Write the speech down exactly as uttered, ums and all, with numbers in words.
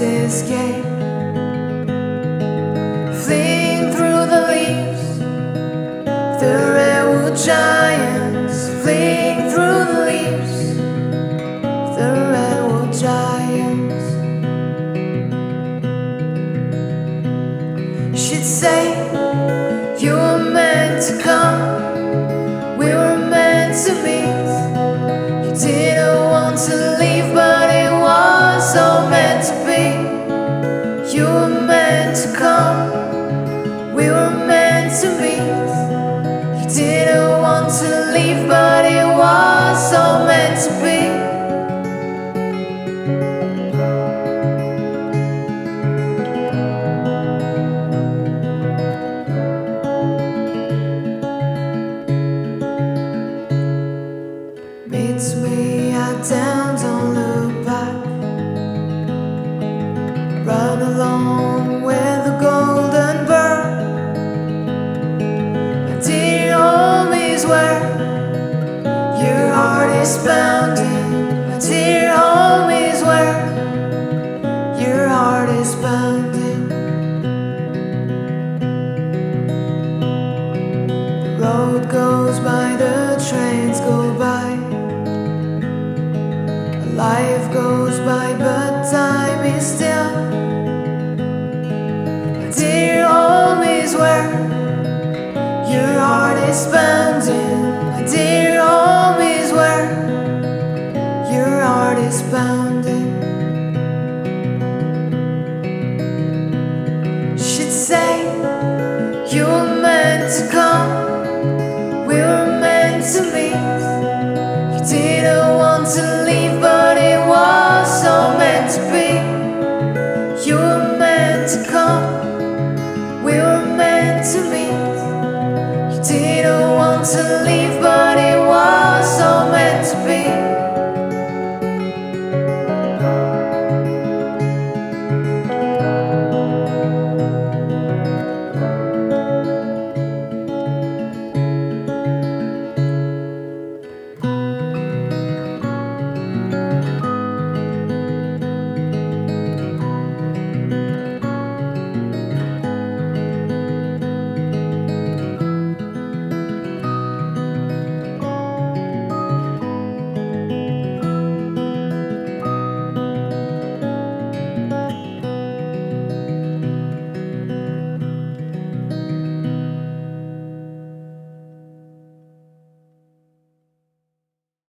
escape, fleeing through the leaves, the redwood giants, fleeing through the leaves, the redwood giants. She'd say, you were meant to come, we were meant to meet. You didn't want to leave, but it was all meant to be. You were meant to come, we were meant to meet. You didn't want to leave, but it was all meant to be. Meets me at down, don't look back. Run along with the golden bird. My dear home is where your heart is bound.